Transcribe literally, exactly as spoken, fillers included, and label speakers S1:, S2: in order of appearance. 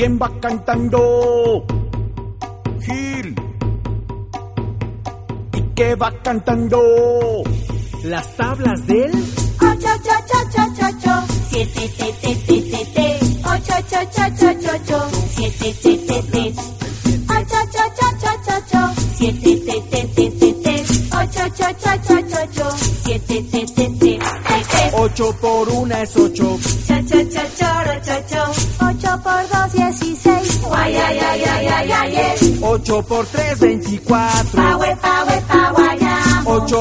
S1: ¿Quién va cantando? Gil. ¿Y qué va cantando?
S2: Las tablas del
S3: ocho, ocho, ocho, ocho, ocho, siete, te, te, te, te, te, ocho, ocho, ocho, ocho, ocho, siete, te, te, te, ocho, ocho, ocho, ocho, ocho, siete, te, te, te, te, te, ocho, ocho, ocho, ocho, ocho, siete, te, te, te, te, te.
S1: Ocho por una es ocho.
S3: Cha, cha, cha, choro, cho, cho. Ocho por dos, dieciséis. Guay, ay, ay, ay, ay, ay, ay.
S1: Ocho por tres, veinticuatro.
S3: Pa, we, pa, we, pa, guayamo.
S1: Ocho